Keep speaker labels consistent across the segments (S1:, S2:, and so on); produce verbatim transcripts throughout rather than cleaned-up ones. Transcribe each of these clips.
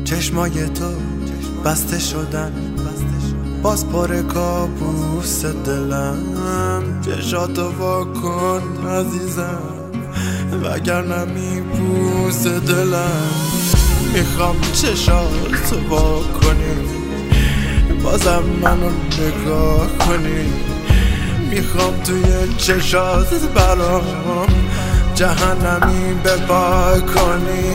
S1: چشمای تو بسته شدن، باز پر کابوس دلم. چشاتو وا کن عزیزم وگرنه میبوس دلم. میخوام چشاتو وا کنی بازم منو نگاه کنی. میخوام توی چشات برام جهنمی بپا کنی.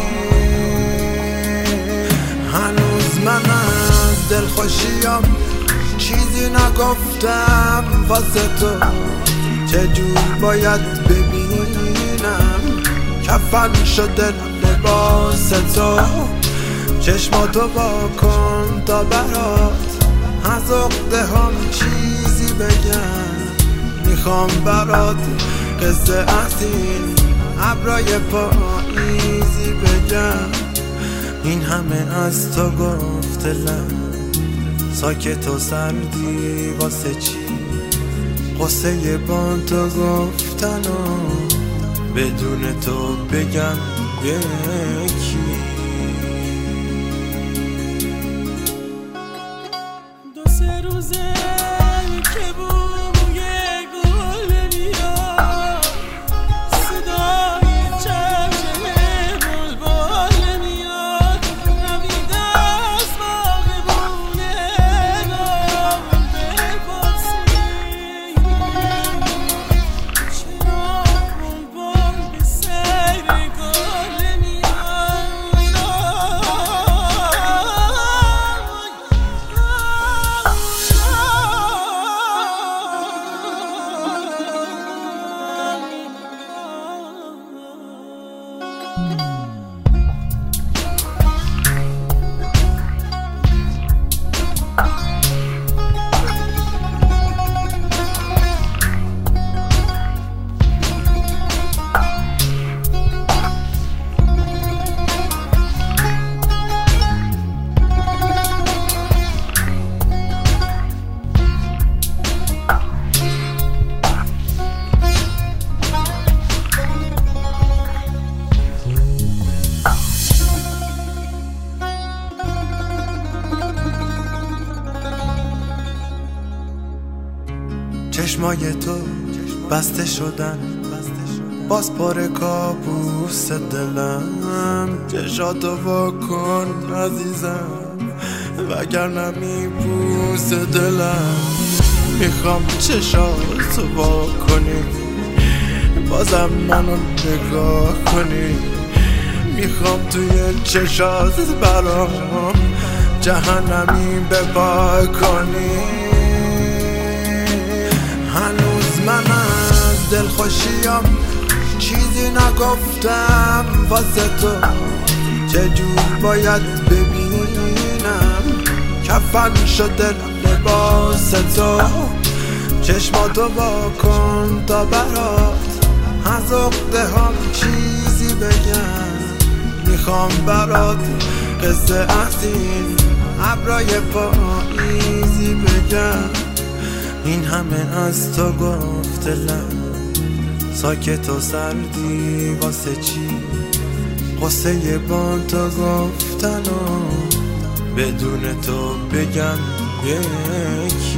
S1: هنوز من از دلخوشیام چیزی نگفتم واسه تو. چجور باید ببینم کفن شده لباس تو. چشماتو وا کن تا برات از عقده هم چیزی بگم. میخوام برات قصه از این ابرای پاییزی بگم. این همه از تو گفته لب ساکت و سردی واسه چی؟ قصه با تو گفتن و بدون تو بگم یکی.
S2: دو سه روزه که بوی گل میاد، صدای چهچه بلبل میاد. نمیده از باغبونه نام بپرسی چرا بلبل به سیر گل میاد.
S1: چشمای تو بسته شدن، باز پر کابوس دلم. چشاتو وا کن عزیزم وگرنه میبوس دلم. میخوام چشاتو وا کنی بازم منو نگاه کنی. میخوام توی چشات برام جهنمی بپا کنی. هنوز من از دلخوشیام چیزی نگفتم واسه تو. چجور باید ببینم کفن شده لباس تو. چشماتو وا کن تا برات از عقده هم چیزی بگم. میخوام برات قصه از این ابرای پاییزی بگم. این همه از تو گفته لب ساکت و سردی واسه چی؟ قصه با تو گفتن و بدون تو بگم یکی.